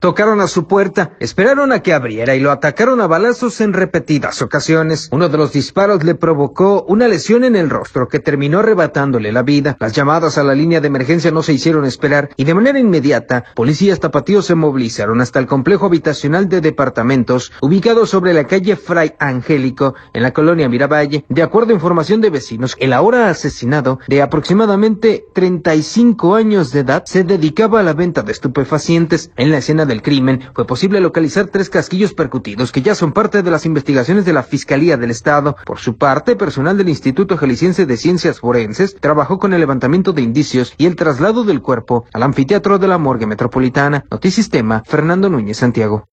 Tocaron a su puerta, esperaron a que abriera y lo atacaron a balazos en repetidas ocasiones. Uno de los disparos le provocó una lesión en el rostro que terminó arrebatándole la vida. Las llamadas a la línea de emergencia no se hicieron esperar y de manera inmediata, policías tapatíos se movilizaron hasta el complejo habitacional de departamentos ubicado sobre la calle Fray Angélico en la colonia Miravalle. De acuerdo a información de vecinos, el ahora asesinado, de aproximadamente 35 años de edad, se dedicaba a la venta de estupefacientes. En la escena del crimen fue posible localizar 3 casquillos percutidos que ya son parte de las investigaciones de la Fiscalía del Estado. Por su parte, personal del Instituto Jalisciense de Ciencias Forenses trabajó con el levantamiento de indicios y el traslado del cuerpo al anfiteatro de la Morgue Metropolitana. Notisistema, Fernando Núñez, Santiago.